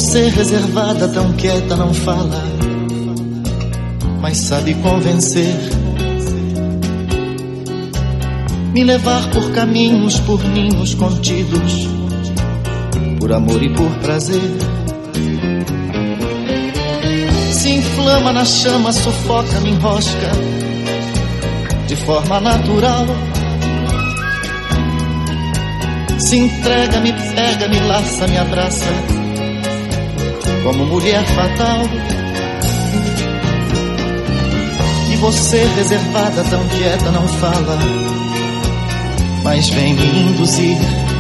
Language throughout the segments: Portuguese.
você reservada, tão quieta, não fala, mas sabe convencer, me levar por caminhos, por ninhos contidos, por amor e por prazer. Se inflama na chama, sufoca, me enrosca de forma natural. Se entrega, me pega, me laça, me abraça como mulher fatal. E você reservada, tão quieta, não fala, mas vem me induzir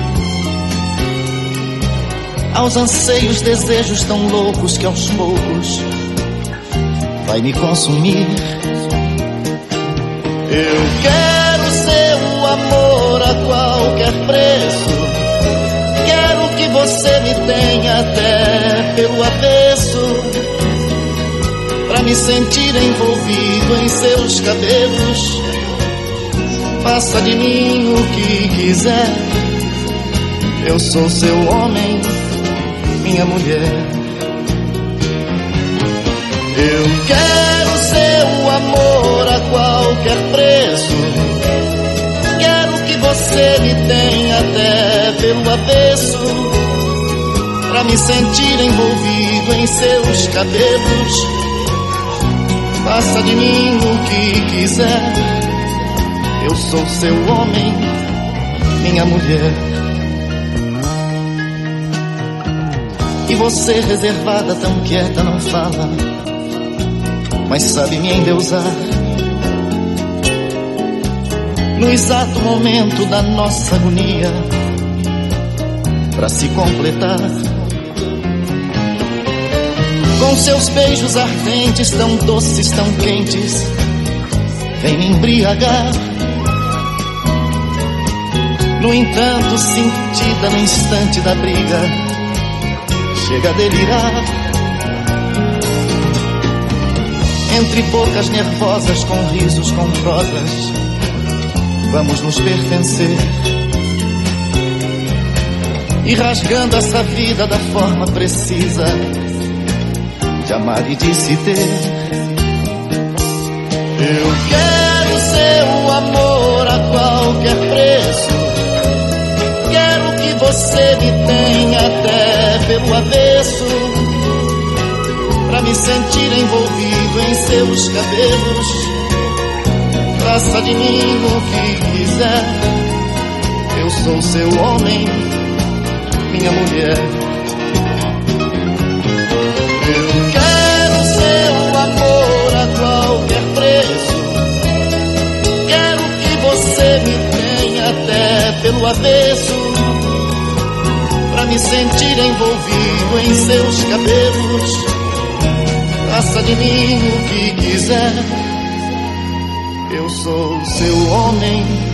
aos anseios, desejos tão loucos que aos poucos vai me consumir. Eu quero seu amor a qualquer preço, quero que você me tenha até pelo avesso, pra me sentir envolvido em seus cabelos. Faça de mim o que quiser, eu sou seu homem, minha mulher. Eu quero seu amor a qualquer preço, quero que você me tenha até pelo avesso, pra me sentir envolvido em seus cabelos. Faça de mim o que quiser, eu sou seu homem, minha mulher. E você reservada, tão quieta, não fala, mas sabe me endeusar no exato momento da nossa agonia, pra se completar. Com seus beijos ardentes, tão doces, tão quentes, vem me embriagar. No entanto, sentida no instante da briga, chega a delirar. Entre bocas nervosas, com risos, com prosas, vamos nos pertencer, e rasgando essa vida da forma precisa de amar e de se ter. Eu quero seu amor a qualquer preço, quero que você me tenha até pelo avesso, pra me sentir envolvido em seus cabelos. Faça de mim o que quiser, eu sou seu homem, minha mulher. Eu quero seu amor a qualquer preço, quero que você me tenha até pelo avesso, pra me sentir envolvido em seus cabelos. Faça de mim o que quiser, eu sou seu homem,